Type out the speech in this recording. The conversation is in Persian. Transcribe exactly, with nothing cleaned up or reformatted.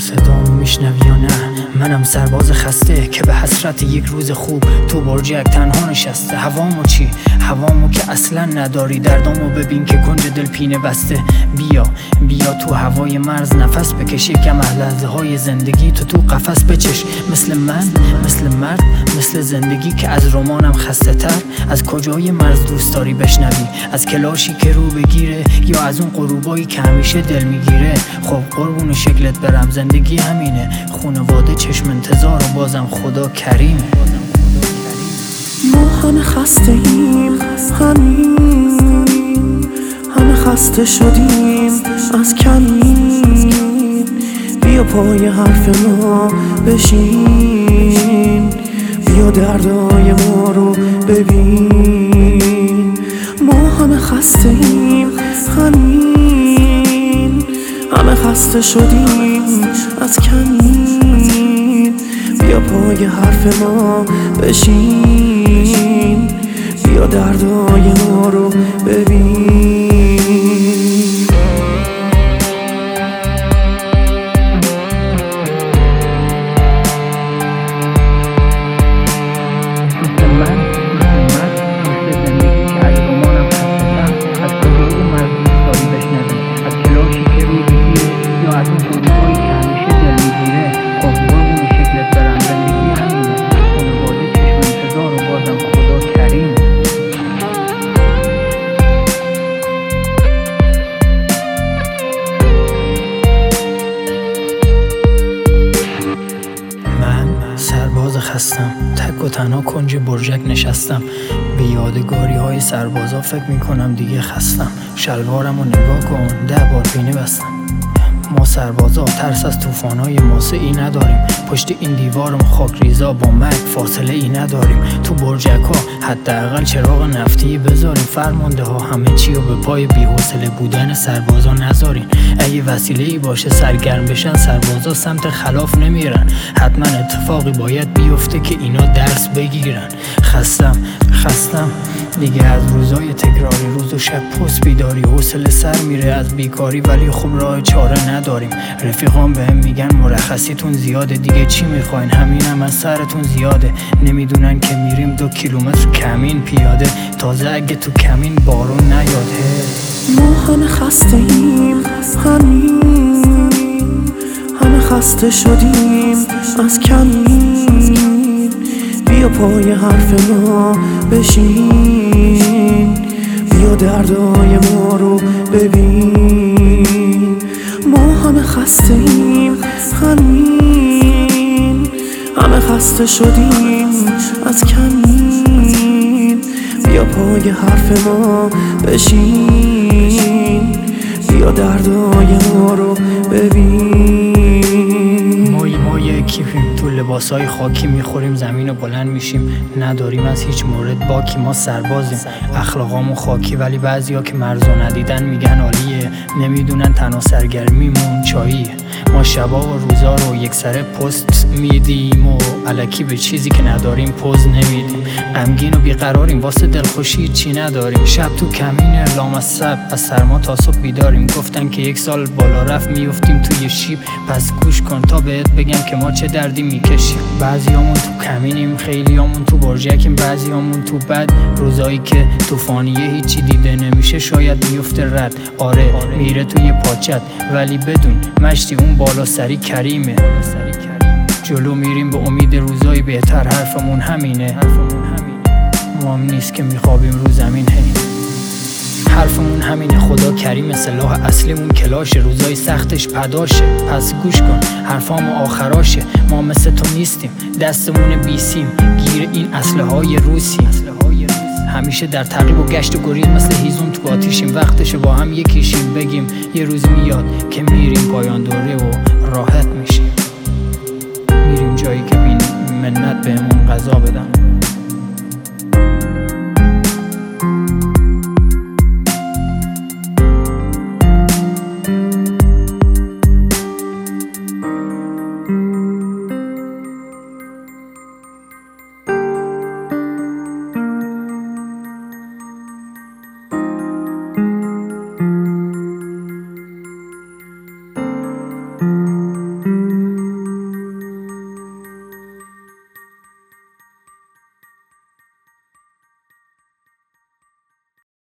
صدامو میشنوی یا نه؟ منم سرباز خسته که به حسرت یک روز خوب تو برجک تنها نشسته. هوامو چی؟ هوامو که اصلا نداری. دردامو ببین که کنج دل پینه بسته. بیا بیا تو هوای مرز نفس بکش، یکم از لحظه های زندگی تو تو قفس بچش. مثل من، مثل مرد، مثل زندگی که از رمانم خسته تر. از کجای مرز دوست داری بشنوی؟ از کلاشی که رو بگیره یا از اون غروبایی که همیشه دل میگیره؟ خب قربون شکلت برم، زندگی همینه. خونواده چشم انتظار و بازم خدا کریم. ما همه خسته ایم، همین همه خسته شدیم از کمین. بیا پای حرف ما بشین، بیا دردای ما رو ببین. ما همه خسته ایم، همین همه خسته شدیم از کمین. بیا پای حرف ما بشین، بیا دردای ما رو ببین. سرباز خستم، تک و تنها کنج برجک نشستم. به یادگاری های سربازا فکر میکنم دیگه خستم. شلوارم رو نگاه کن، ده بار پینه بستم. ما سربازا ترس از طوفان‌های ماسه ای نداریم. پشت این دیوارم خاک ریزا با مرگ فاصله ای نداریم. تو برجک ها حداقل چراغ نفتی بذاریم. فرمانده ها همه چی رو به پای بی‌حوصله بودن سربازا نذارین. اگه وسیله ای باشه سرگرم بشن سربازا سمت خلاف نمیرن. حتما اتفاقی باید بیفته که اینا درس بگیرن. خستم خستم دیگه از روزای تکراری، روز و شب پست بیداری. حوصله سر میره از بیکاری ولی خب راه چاره نداریم. رفیقان بهم میگن مرخصیتون زیاده، دیگه چی میخواین؟ همینم از سرتون زیاده. نمیدونن که میریم دو کیلومتر کمین پیاده. تازه اگه تو کمین بارون نیاده. ما همه خسته ایم، همین همه خسته شدیم از کمین. بیا پای حرف ما بشین، بیا دردای ما رو ببین. ما همه خسته ایم، همین همه خسته شدیم از کمین. بیا پای حرف ما بشین، بیا دردای ما رو ببین. ما ما یکییم، تو لباسای خاکی میخوریم زمین و بلند میشیم. نداریم از هیچ مورد باکی، ما سربازیم. اخلاقامون خاکی ولی بعضیا که مرزو ندیدن میگن عالیه. نمیدونن تنها سرگرمیمون چاییه. ما شبا و روزا رو یک سره پست میدیم و الکی به چیزی که نداریم پوز نمیدیم. غمگین و بیقراریم واسه دلخوشی چی نداریم. شب تو کمین لامصب از سرما تا صبح بیداریم. گفتن که یک سال بالا رفت میفتیم توی شیب. پس گوش کن تا بهت بگم که ما چه دردی میکشیم. بعضیامون تو کمینیم، خیلیامون تو برجکیم، بعضیامون تو بد. روزایی که طوفانیه هیچی دیده نمیشه شاید میفته رد. آره میره توی پاچت ولی بدون مشتی اون بالا سری کریمه. جلو میریم به امید روزای بهتر. حرفمون همینه، ما هم نیست که میخوابیم رو زمین. هی حرفمون همینه، خدا کریم. سلاح اصلیمون کلاشه، روزای سختش پداشه. پس گوش کن حرفامو آخراشه. ما مثل تو نیستیم، دستمون بیسیم گیر این اسلحه های روسی. همیشه در تعقیب و گشت و گریز مثل هیزم تو آتیشیم. وقتشه با هم یکیشیم، بگیم یه روز میاد که میریم پایان دوره و راحت میشیم. میریم جایی که بین منت بهمون قضا بدن.